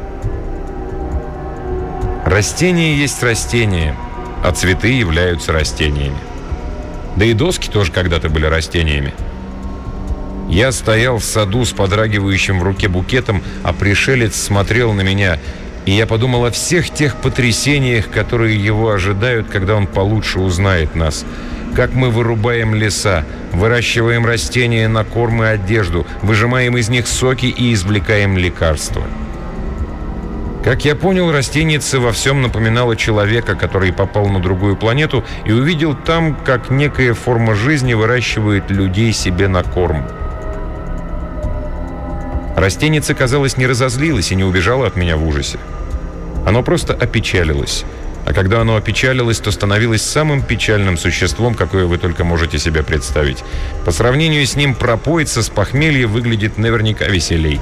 Растение есть растение, а цветы являются растениями. Да и доски тоже когда-то были растениями. Я стоял в саду с подрагивающим в руке букетом, а пришелец смотрел на меня, и я подумал о всех тех потрясениях, которые его ожидают, когда он получше узнает нас. Как мы вырубаем леса, выращиваем растения на корм и одежду, выжимаем из них соки и извлекаем лекарства. Как я понял, растеница во всем напоминала человека, который попал на другую планету и увидел там, как некая форма жизни выращивает людей себе на корм. Растеница, казалось, не разозлилась и не убежала от меня в ужасе. Оно просто опечалилось. А когда оно опечалилось, то становилось самым печальным существом, какое вы только можете себе представить. По сравнению с ним пропоица с похмелья выглядит наверняка веселей.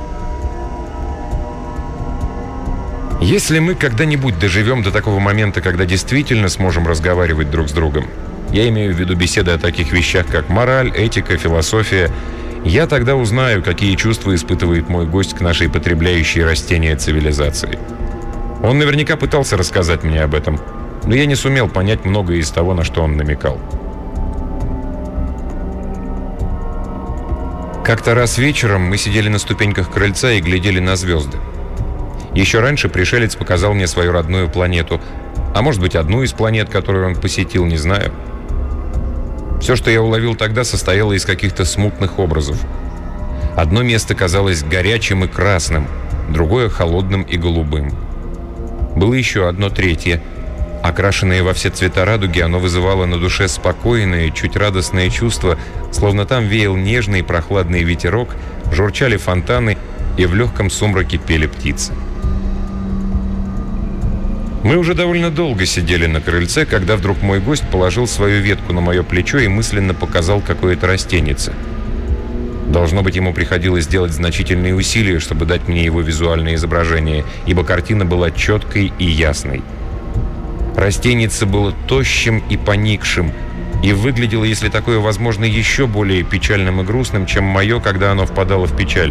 Если мы когда-нибудь доживем до такого момента, когда действительно сможем разговаривать друг с другом, я имею в виду беседы о таких вещах, как мораль, этика, философия, я тогда узнаю, какие чувства испытывает мой гость к нашей потребляющей растения цивилизации. Он наверняка пытался рассказать мне об этом, но я не сумел понять многое из того, на что он намекал. Как-то раз вечером мы сидели на ступеньках крыльца и глядели на звезды. Еще раньше пришелец показал мне свою родную планету, а может быть, одну из планет, которую он посетил, не знаю. Все, что я уловил тогда, состояло из каких-то смутных образов. Одно место казалось горячим и красным, другое — холодным и голубым. Было еще одно третье. Окрашенное во все цвета радуги, оно вызывало на душе спокойное, чуть радостное чувство, словно там веял нежный прохладный ветерок, журчали фонтаны и в легком сумраке пели птицы. Мы уже довольно долго сидели на крыльце, когда вдруг мой гость положил свою ветку на мое плечо и мысленно показал какое-то растенице. Должно быть, ему приходилось делать значительные усилия, чтобы дать мне его визуальное изображение, ибо картина была четкой и ясной. Растенице было тощим и поникшим, и выглядело, если такое возможно, еще более печальным и грустным, чем мое, когда оно впадало в печаль.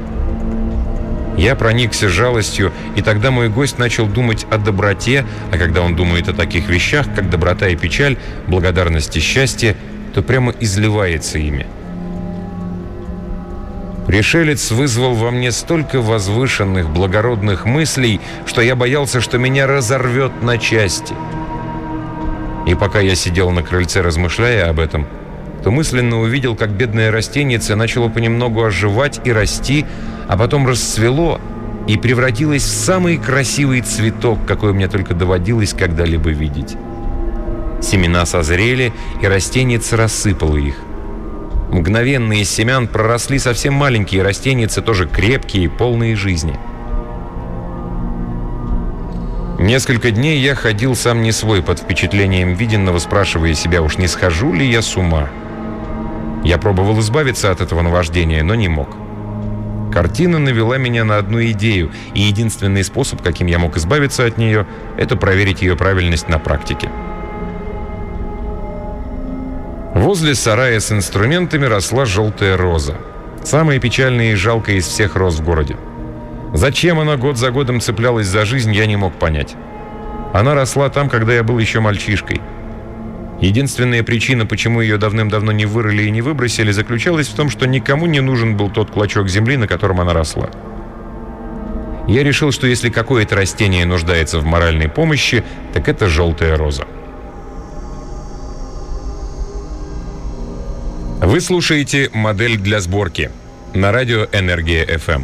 Я проникся жалостью, и тогда мой гость начал думать о доброте, а когда он думает о таких вещах, как доброта и печаль, благодарность и счастье, то прямо изливается ими. Пришелец вызвал во мне столько возвышенных, благородных мыслей, что я боялся, что меня разорвет на части. И пока я сидел на крыльце, размышляя об этом, то мысленно увидел, как бедное растенице начало понемногу оживать и расти, а потом расцвело и превратилось в самый красивый цветок, какой мне только доводилось когда-либо видеть. Семена созрели, и растенице рассыпало их. Мгновенно из семян проросли совсем маленькие растеницы, тоже крепкие, полные жизни. Несколько дней я ходил сам не свой, под впечатлением виденного, спрашивая себя, уж не схожу ли я с ума. Я пробовал избавиться от этого наваждения, но не мог. Картина навела меня на одну идею, и единственный способ, каким я мог избавиться от нее, это проверить ее правильность на практике. Возле сарая с инструментами росла желтая роза. Самая печальная и жалкая из всех роз в городе. Зачем она год за годом цеплялась за жизнь, я не мог понять. Она росла там, когда я был еще мальчишкой. Единственная причина, почему ее давным-давно не вырыли и не выбросили, заключалась в том, что никому не нужен был тот клочок земли, на котором она росла. Я решил, что если какое-то растение нуждается в моральной помощи, так это желтая роза. Вы слушаете «Модель для сборки» на радио «Энергия FM».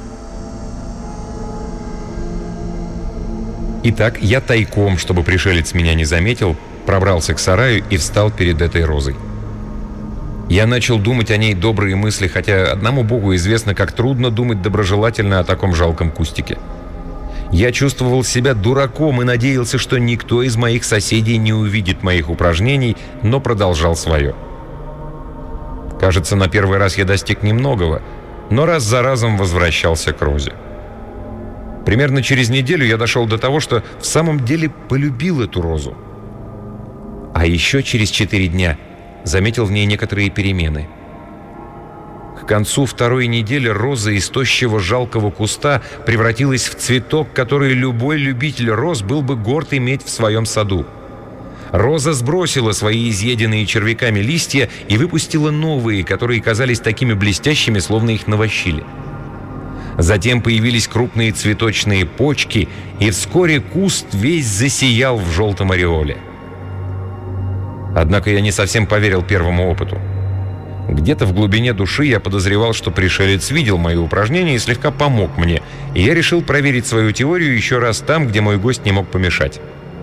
Итак, я тайком, чтобы пришелец меня не заметил, пробрался к сараю и встал перед этой розой. Я начал думать о ней добрые мысли, хотя одному Богу известно, как трудно думать доброжелательно о таком жалком кустике. Я чувствовал себя дураком и надеялся, что никто из моих соседей не увидит моих упражнений, но продолжал свое. Кажется, на первый раз я достиг немногого, но раз за разом возвращался к розе. Примерно через неделю я дошел до того, что в самом деле полюбил эту розу. А еще через 4 дня заметил в ней некоторые перемены. К концу второй недели роза из тощего жалкого куста превратилась в цветок, который любой любитель роз был бы горд иметь в своем саду. Роза сбросила свои изъеденные червяками листья и выпустила новые, которые казались такими блестящими, словно их навощили. Затем появились крупные цветочные почки, и вскоре куст весь засиял в желтом ореоле. Однако я не совсем поверил первому опыту. Где-то в глубине души я подозревал, что пришелец видел мои упражнения и слегка помог мне, и я решил проверить свою теорию еще раз там, где мой гость не мог помешать.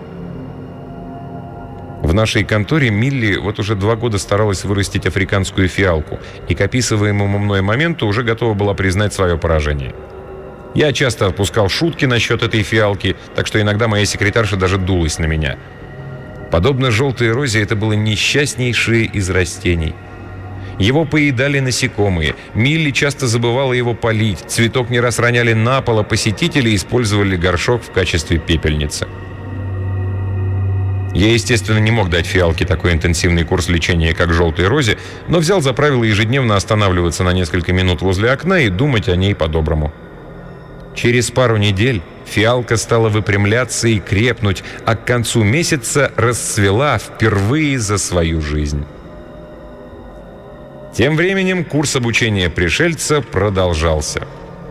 В нашей конторе Милли вот уже 2 года старалась вырастить африканскую фиалку, и к описываемому мной моменту уже готова была признать свое поражение. Я часто отпускал шутки насчет этой фиалки, так что иногда моя секретарша даже дулась на меня. Подобно желтой розе, это было несчастнейшее из растений. Его поедали насекомые, Милли часто забывала его полить, цветок не раз роняли на пол, а посетители использовали горшок в качестве пепельницы. Я, естественно, не мог дать фиалке такой интенсивный курс лечения, как желтой розе, но взял за правило ежедневно останавливаться на несколько минут возле окна и думать о ней по-доброму. Через пару недель фиалка стала выпрямляться и крепнуть, а к концу месяца расцвела впервые за свою жизнь. Тем временем курс обучения пришельца продолжался.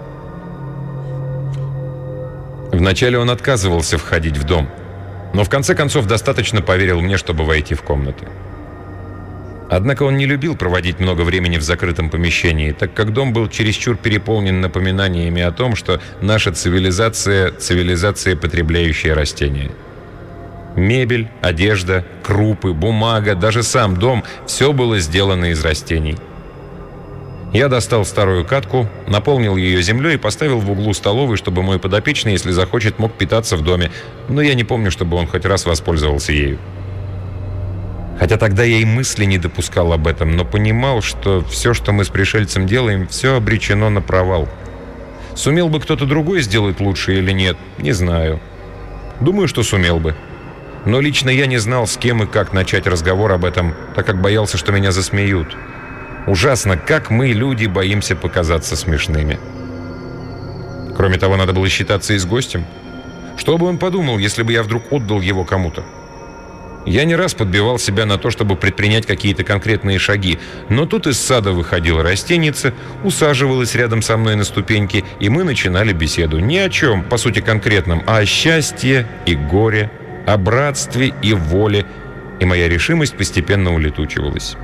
Вначале он отказывался входить в дом, но в конце концов достаточно поверил мне, чтобы войти в комнаты. Однако он не любил проводить много времени в закрытом помещении, так как дом был чересчур переполнен напоминаниями о том, что наша цивилизация – цивилизация, потребляющая растения. Мебель, одежда, крупы, бумага, даже сам дом – все было сделано из растений. Я достал старую катку, наполнил ее землей и поставил в углу столовой, чтобы мой подопечный, если захочет, мог питаться в доме, но я не помню, чтобы он хоть раз воспользовался ею. Хотя тогда я и мысли не допускал об этом, но понимал, что все, что мы с пришельцем делаем, все обречено на провал. Сумел бы кто-то другой сделать лучше или нет, не знаю. Думаю, что сумел бы. Но лично я не знал, с кем и как начать разговор об этом, так как боялся, что меня засмеют. Ужасно, как мы, люди, боимся показаться смешными. Кроме того, надо было считаться и с гостем. Что бы он подумал, если бы я вдруг отдал его кому-то? Я не раз подбивал себя на то, чтобы предпринять какие-то конкретные шаги, но тут из сада выходила растеница, усаживалась рядом со мной на ступеньки, и мы начинали беседу ни о чем, по сути, конкретном, а о счастье и горе, о братстве и воле, и моя решимость постепенно улетучивалась.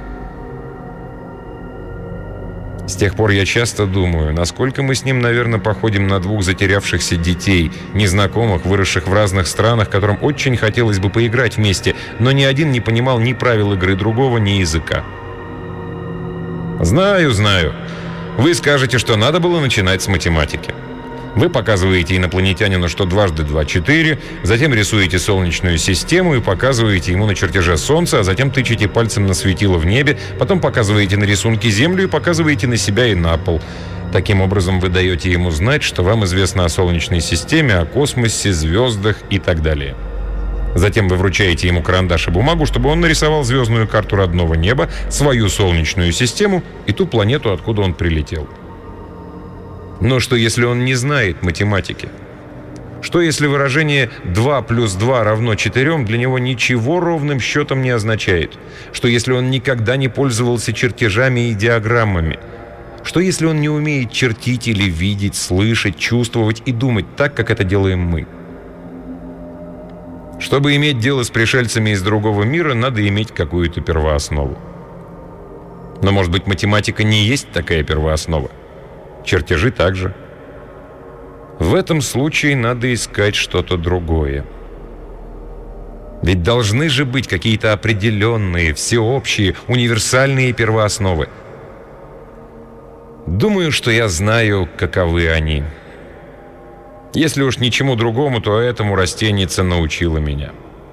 С тех пор я часто думаю, насколько мы с ним, наверное, походим на двух затерявшихся детей, незнакомых, выросших в разных странах, которым очень хотелось бы поиграть вместе, но ни один не понимал ни правил игры другого, ни языка. Знаю. Вы скажете, что надо было начинать с математики. Вы показываете инопланетянину, что 2 × 2 – 4, затем рисуете Солнечную систему и показываете ему на чертеже Солнца, а затем тычете пальцем на светило в небе, потом показываете на рисунке Землю и показываете на себя и на пол. Таким образом, вы даете ему знать, что вам известно о Солнечной системе, о космосе, звездах и так далее. Затем вы вручаете ему карандаш и бумагу, чтобы он нарисовал звездную карту родного неба, свою Солнечную систему и ту планету, откуда он прилетел. Но что, если он не знает математики? Что, если выражение 2 + 2 = 4 для него ничего ровным счетом не означает? Что, если он никогда не пользовался чертежами и диаграммами? Что, если он не умеет чертить или видеть, слышать, чувствовать и думать так, как это делаем мы? Чтобы иметь дело с пришельцами из другого мира, надо иметь какую-то первооснову. Но, может быть, математика не есть такая первооснова? Чертежи также. В этом случае надо искать что-то другое. Ведь должны же быть какие-то определенные, всеобщие, универсальные первоосновы. Думаю, что я знаю, каковы они. Если уж ничему другому, то этому растеница научила меня.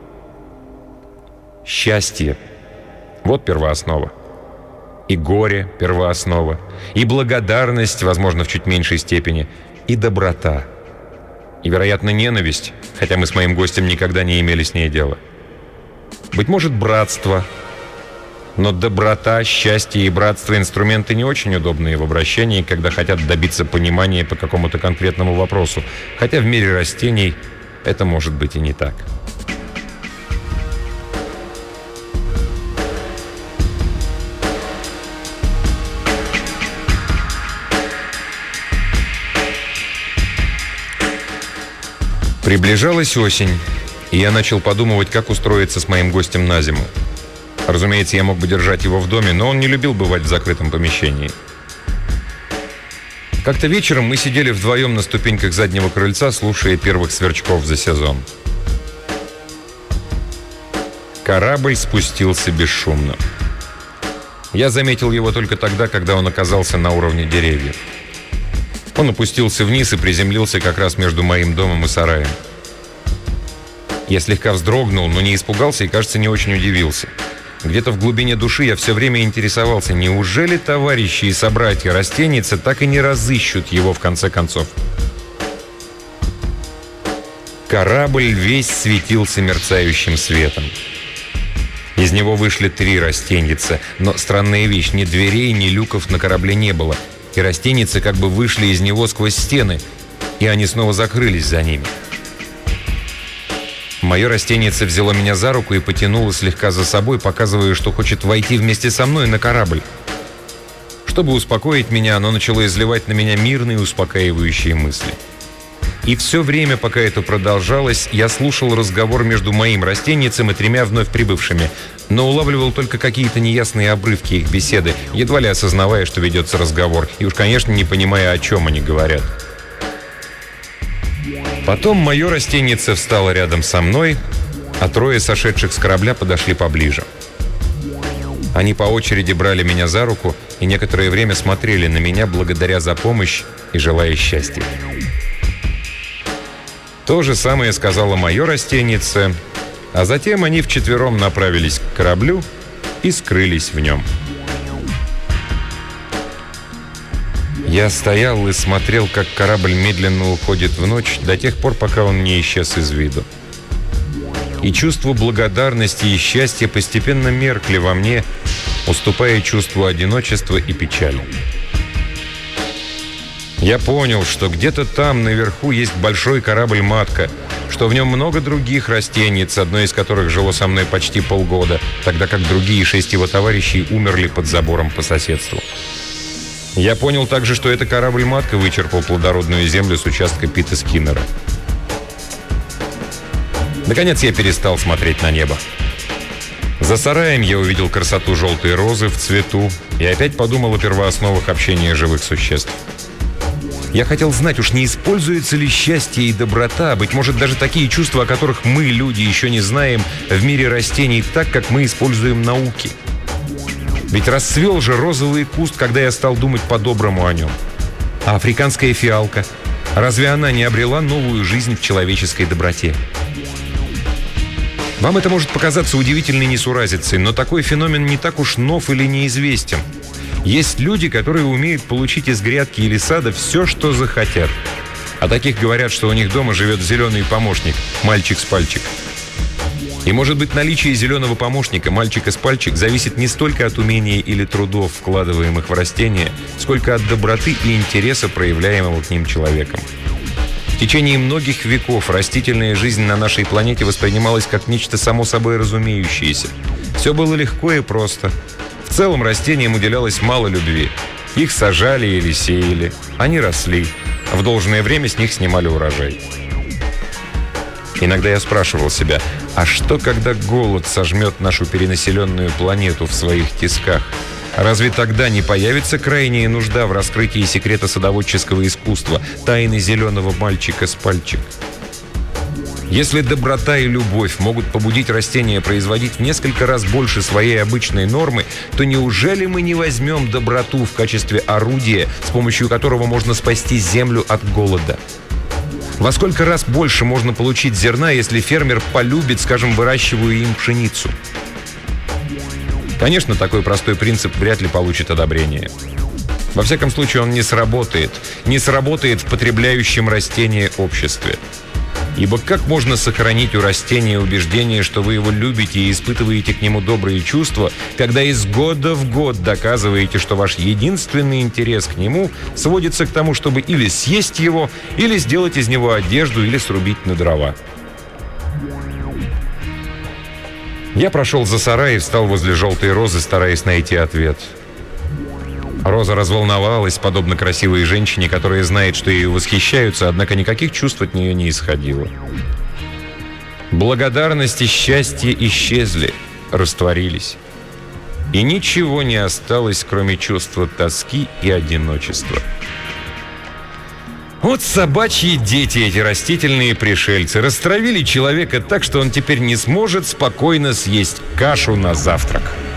Счастье – вот первооснова. И горе – первооснова, и благодарность, возможно, в чуть меньшей степени, и доброта, и, вероятно, ненависть, хотя мы с моим гостем никогда не имели с ней дела. Быть может, братство, но доброта, счастье и братство – инструменты не очень удобные в обращении, когда хотят добиться понимания по какому-то конкретному вопросу, хотя в мире растений это может быть и не так. Приближалась осень, и я начал подумывать, как устроиться с моим гостем на зиму. Разумеется, я мог бы держать его в доме, но он не любил бывать в закрытом помещении. Как-то вечером мы сидели вдвоем на ступеньках заднего крыльца, слушая первых сверчков за сезон. Корабль спустился бесшумно. Я заметил его только тогда, когда он оказался на уровне деревьев. Он опустился вниз и приземлился как раз между моим домом и сараем. Я слегка вздрогнул, но не испугался и, кажется, не очень удивился. Где-то в глубине души я все время интересовался, неужели товарищи и собратья растеницы так и не разыщут его в конце концов. Корабль весь светился мерцающим светом. Из него вышли 3 растеницы, но странная вещь, ни дверей, ни люков на корабле не было. И растеницы как бы вышли из него сквозь стены, и они снова закрылись за ними. Мое растенице взяло меня за руку и потянуло слегка за собой, показывая, что хочет войти вместе со мной на корабль. Чтобы успокоить меня, оно начало изливать на меня мирные, успокаивающие мысли. И все время, пока это продолжалось, я слушал разговор между моим растенницем и 3 вновь прибывшими, но улавливал только какие-то неясные обрывки их беседы, едва ли осознавая, что ведется разговор, и уж, конечно, не понимая, о чем они говорят. Потом мое растеннице встало рядом со мной, а 3 сошедших с корабля подошли поближе. Они по очереди брали меня за руку и некоторое время смотрели на меня, благодаря за помощь и желая счастья. То же самое сказала мое растеннице, а затем они вчетвером направились к кораблю и скрылись в нем. Я стоял и смотрел, как корабль медленно уходит в ночь до тех пор, пока он не исчез из виду. И чувство благодарности и счастья постепенно меркли во мне, уступая чувству одиночества и печали. Я понял, что где-то там наверху есть большой корабль-матка, что в нем много других растениц, одно из которых жило со мной почти полгода, тогда как другие 6 его товарищей умерли под забором по соседству. Я понял также, что это корабль-матка вычерпал плодородную землю с участка Пита Скиннера. Наконец я перестал смотреть на небо. За сараем я увидел красоту желтой розы в цвету и опять подумал о первоосновах общения живых существ. Я хотел знать, уж не используется ли счастье и доброта, быть может, даже такие чувства, о которых мы, люди, еще не знаем, в мире растений так, как мы используем науки. Ведь расцвел же розовый куст, когда я стал думать по-доброму о нем. А африканская фиалка, разве она не обрела новую жизнь в человеческой доброте? Вам это может показаться удивительной несуразицей, но такой феномен не так уж нов или неизвестен. Есть люди, которые умеют получить из грядки или сада все, что захотят. О таких говорят, что у них дома живет зеленый помощник, мальчик с пальчик. И, может быть, наличие зеленого помощника, мальчика с пальчик, зависит не столько от умения или трудов, вкладываемых в растения, сколько от доброты и интереса, проявляемого к ним человеком. В течение многих веков растительная жизнь на нашей планете воспринималась как нечто само собой разумеющееся. Все было легко и просто. В целом растениям уделялось мало любви. Их сажали или сеяли, они росли, а в должное время с них снимали урожай. Иногда я спрашивал себя, а что, когда голод сожмет нашу перенаселенную планету в своих тисках? Разве тогда не появится крайняя нужда в раскрытии секрета садоводческого искусства, тайны зеленого мальчика с пальчик? Если доброта и любовь могут побудить растения производить в несколько раз больше своей обычной нормы, то неужели мы не возьмем доброту в качестве орудия, с помощью которого можно спасти землю от голода? Во сколько раз больше можно получить зерна, если фермер полюбит, скажем, выращиваемую им пшеницу? Конечно, такой простой принцип вряд ли получит одобрение. Во всяком случае, он не сработает в потребляющем растения обществе. Ибо как можно сохранить у растения убеждение, что вы его любите и испытываете к нему добрые чувства, когда из года в год доказываете, что ваш единственный интерес к нему сводится к тому, чтобы или съесть его, или сделать из него одежду, или срубить на дрова? Я прошел за сарай и встал возле желтой розы, стараясь найти ответ. Роза разволновалась, подобно красивой женщине, которая знает, что ею восхищаются, однако никаких чувств от нее не исходило. Благодарность и счастье исчезли, растворились. И ничего не осталось, кроме чувства тоски и одиночества. Вот собачьи дети, эти растительные пришельцы, растравили человека так, что он теперь не сможет спокойно съесть кашу на завтрак.